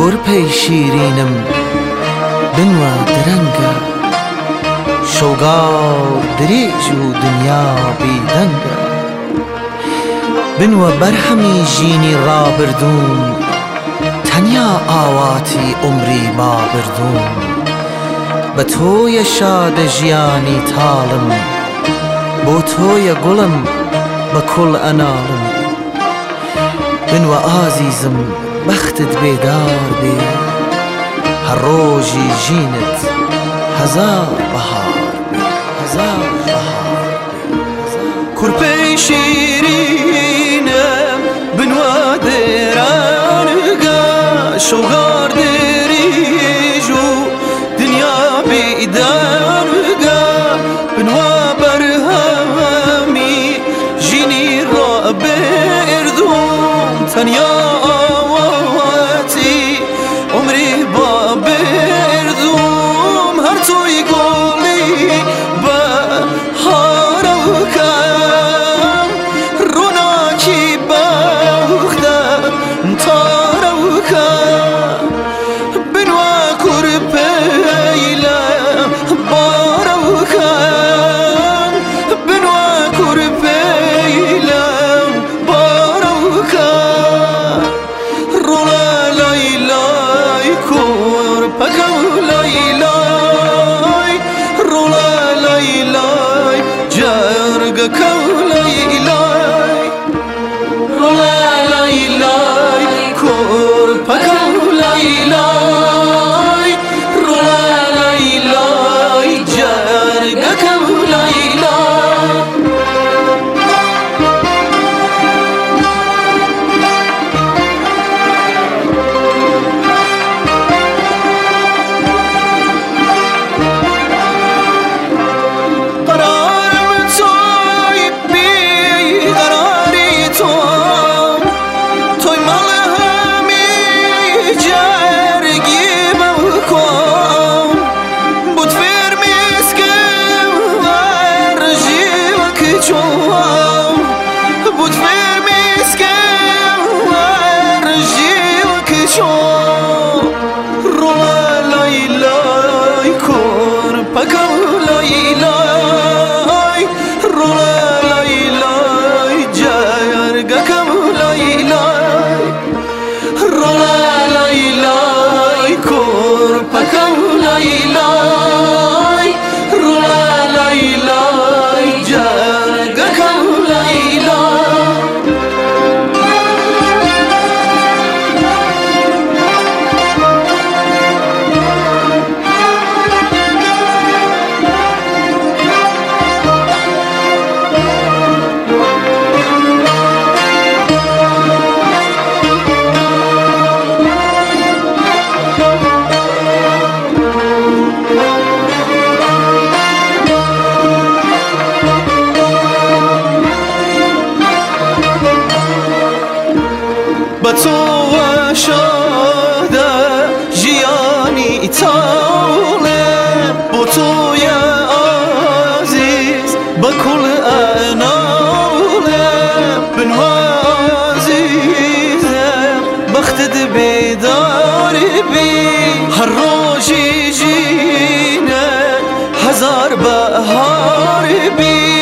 کورپەی شیرینم بنوە درەنگە، شەوگاڵ درێژ و دنیا بێدەنگە. بنوە بەرهەمی ژینی ڕابردووم، تەنیا ئاواتی عومری بابردووم. بە تۆیە شادە ژیانی تاڵم، بۆ تۆیە گوڵم بە کوڵ ئەناڵم. بنوە ئازیزم بەختت بێدار بێ، هەر ڕۆژی ژینت هەزار بەهار بێ، هەزار بەهار بێ. کورپەی شیرینم بنوە دێرانگە، شەوگار دێریژ و دنیا بێدانگە. بنوە بەرهەمی ژینی ڕابردووم، تەنیا ئاواتی عومری بابردووم. هەر تۆی گۆڵی بەهارەوکەم، ڕووناکی بەوختە تارەوکەم. بنوە کورپەی لە بارەوکەم، بنوە کورپەی لە بارەوکەم. ڕۆڵە لای لای کورپەکە و لای لای، ڕۆڵە لای لای جەرگەکە و لای لای، ڕۆڵە لای لای کورپەکە و لای لای، ڕۆڵە لای لای جەرگەکە و لای لای. بە تۆوە شادە ژیانی تاڵێم، بۆ تۆیە ئازیز بە کوڵ ئەناڵێم. بنوە ئازیزم بەختت بێدار بی، هەر ڕۆژی ژینە هەزار بەهار بی.